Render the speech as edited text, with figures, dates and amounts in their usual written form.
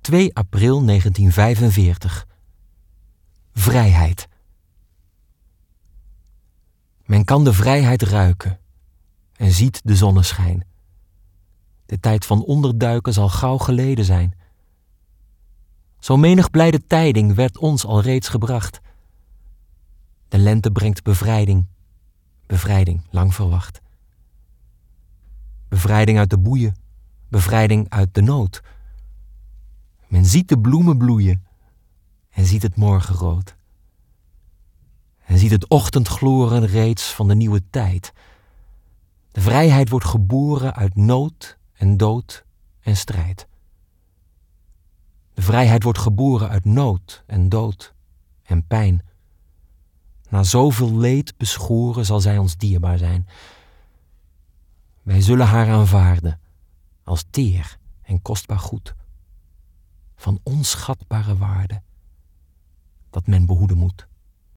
2 april 1945. Vrijheid. Men kan de vrijheid ruiken en ziet de zonneschijn. De tijd van onderduiken zal gauw geleden zijn. Zo menig blijde tijding werd ons al reeds gebracht. De lente brengt bevrijding, bevrijding lang verwacht. Bevrijding uit de boeien, bevrijding uit de nood. Men ziet de bloemen bloeien en ziet het morgenrood. En ziet het ochtendgloren reeds van de nieuwe tijd. De vrijheid wordt geboren uit nood en dood en strijd. De vrijheid wordt geboren uit nood en dood en pijn. Na zoveel leed beschoren zal zij ons dierbaar zijn. Wij zullen haar aanvaarden als teer en kostbaar goed, van onschatbare waarde, dat men behoeden moet.